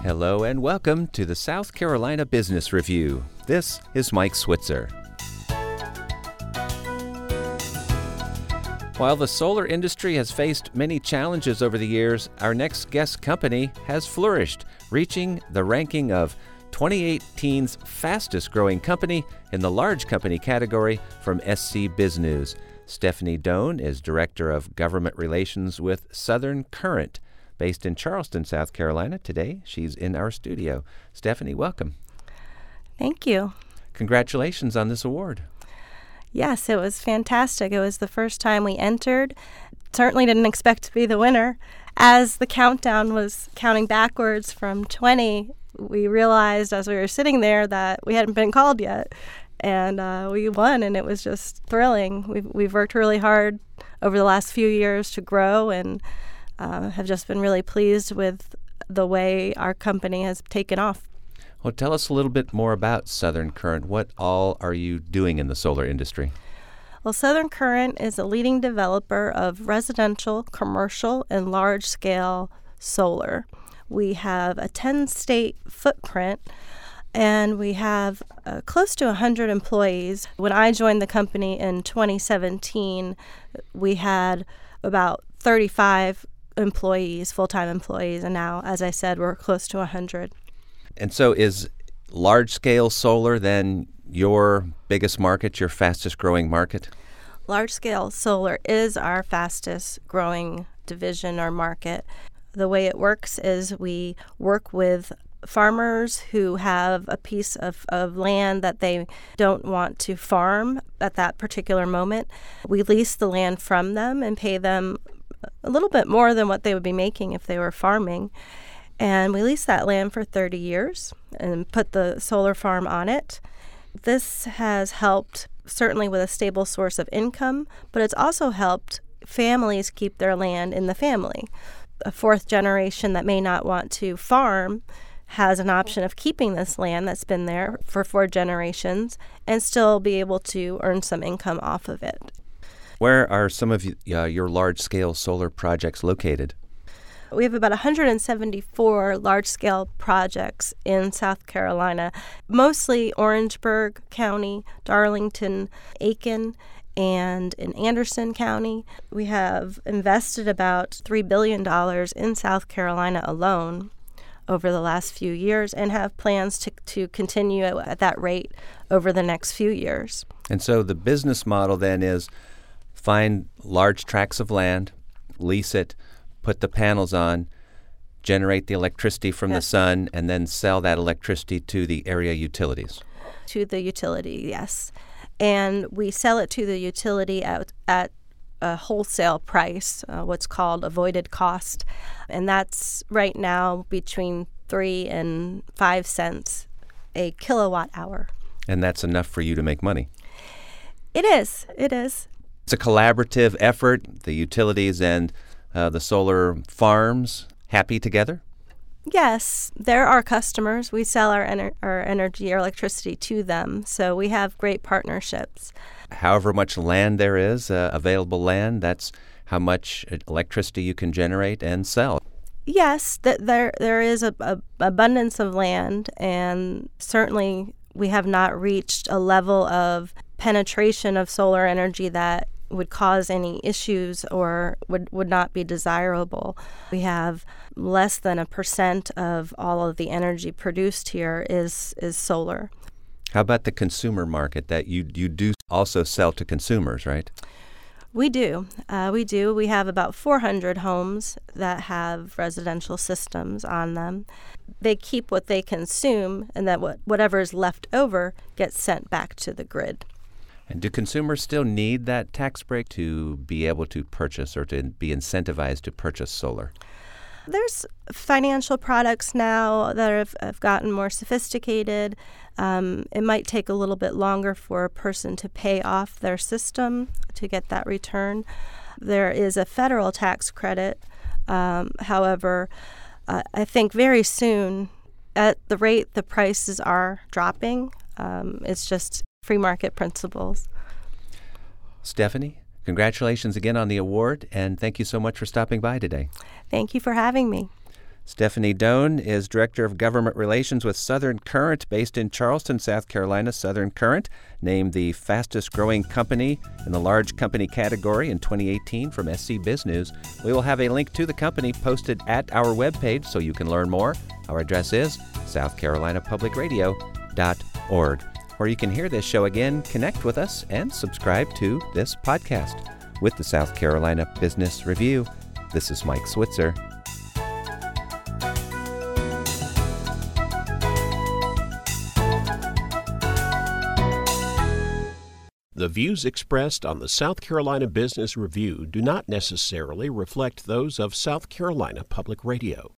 Hello and welcome to the South Carolina Business Review. This is Mike Switzer. While the solar industry has faced many challenges over the years, our next guest company has flourished, reaching the ranking of 2018's fastest growing company in the large company category from SC BizNews. Stephanie Doan is Director of Government Relations with Southern Current, based in Charleston, South Carolina. Today, she's in our studio. Stephanie, welcome. Thank you. Congratulations on this award. Yes, it was fantastic. It was the first time we entered. Certainly didn't expect to be the winner. As the countdown was counting backwards from 20, we realized as we were sitting there that we hadn't been called yet. And we won, and it was just thrilling. We've worked really hard over the last few years to grow and have just been really pleased with the way our company has taken off. Well, tell us a little bit more about Southern Current. What all are you doing in the solar industry? Well, Southern Current is a leading developer of residential, commercial, and large-scale solar. We have a 10-state footprint, and we have close to 100 employees. When I joined the company in 2017, we had about 35 employees, full-time employees, and now, as I said, we're close to 100. And so is large-scale solar then your biggest market, your fastest-growing market? Large-scale solar is our fastest-growing division or market. The way it works is we work with farmers who have a piece of land that they don't want to farm at that particular moment. We lease the land from them and pay them a little bit more than what they would be making if they were farming. And we lease that land for 30 years and put the solar farm on it. This has helped certainly with a stable source of income, but it's also helped families keep their land in the family. A fourth generation that may not want to farm has an option of keeping this land that's been there for 4 generations and still be able to earn some income off of it. Where are some of your large-scale solar projects located? We have about 174 large-scale projects in South Carolina, mostly Orangeburg County, Darlington, Aiken, and in Anderson County. We have invested about $3 billion in South Carolina alone over the last few years and have plans to continue at that rate over the next few years. And so the business model then is find large tracts of land, lease it, put the panels on, generate the electricity from the sun, and then sell that electricity to the area utilities. To the utility, yes. And we sell it to the utility at a wholesale price, what's called avoided cost. And that's right now between 3 and 5 cents a kilowatt hour. And that's enough for you to make money. It is. It's a collaborative effort, the utilities and the solar farms happy together? Yes, they're our customers. We sell our energy, our electricity to them, so we have great partnerships. However much land there is, available land, that's how much electricity you can generate and sell. Yes, there is a abundance of land, and certainly we have not reached a level of penetration of solar energy that would cause any issues or would not be desirable. We have less than 1% of all of the energy produced here is solar. How about the consumer market that you do also sell to consumers, right? We do. We have about 400 homes that have residential systems on them. They keep what they consume, and that whatever is left over gets sent back to the grid. And do consumers still need that tax break to be able to purchase or to be incentivized to purchase solar? There's financial products now that have gotten more sophisticated. It might take a little bit longer for a person to pay off their system to get that return. There is a federal tax credit. However, I think very soon, at the rate the prices are dropping, it's just free market principles. Stephanie, congratulations again on the award, and thank you so much for stopping by today. Thank you for having me. Stephanie Doan is Director of Government Relations with Southern Current, based in Charleston, South Carolina. Southern Current, named the fastest-growing company in the large company category in 2018 from SC Biz News. We will have a link to the company posted at our webpage so you can learn more. Our address is southcarolinapublicradio.org. Or you can hear this show again, connect with us, and subscribe to this podcast. With the South Carolina Business Review, this is Mike Switzer. The views expressed on the South Carolina Business Review do not necessarily reflect those of South Carolina Public Radio.